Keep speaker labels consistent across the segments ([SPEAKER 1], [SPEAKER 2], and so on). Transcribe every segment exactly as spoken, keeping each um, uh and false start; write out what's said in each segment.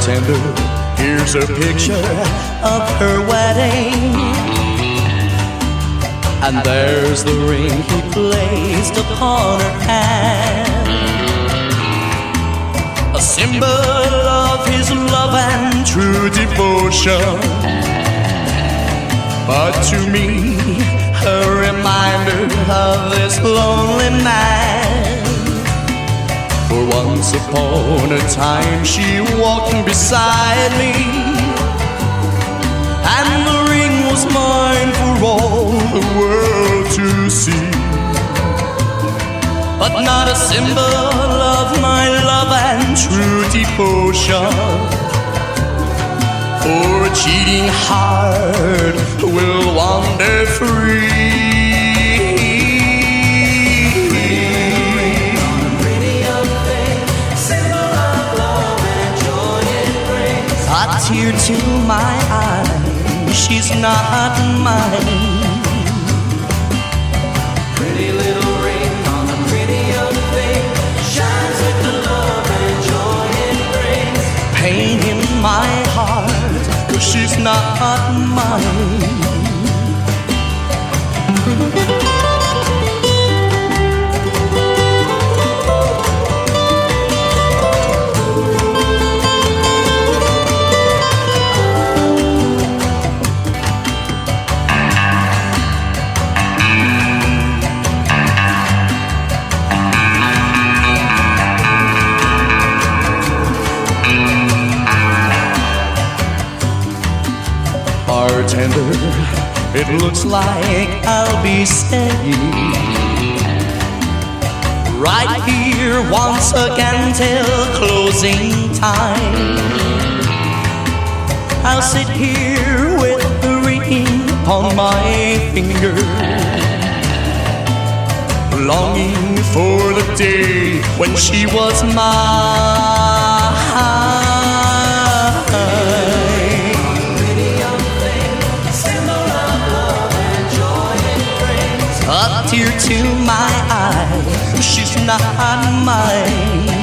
[SPEAKER 1] Bartender, here's a picture of her wedding, and there's the ring he placed upon her hand, a symbol of his love and true devotion, but to me, a reminder of this lonely man. For once upon a time she walked beside me, and the ring was mine for all the world to see, but not a symbol of my love and true devotion. For a cheating heart will wander free. A tear to my eye, she's not mine.
[SPEAKER 2] Pretty little ring on a pretty young thing, shines with the love and joy it brings.
[SPEAKER 1] Pain in my heart, 'cause she's not mine. Bartender, it looks like I'll be staying right here once again till closing time. I'll sit here with the ring on my finger, longing for the day when she was mine. A tear to my eye, she's not mine.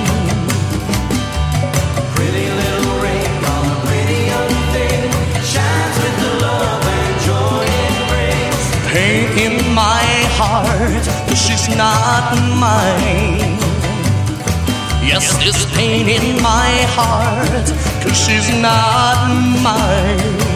[SPEAKER 2] Pretty little ring on a pretty young thing, shines with the love and joy it brings.
[SPEAKER 1] Pain in my heart, she's not mine. Yes, this pain in my heart, 'cause she's not mine.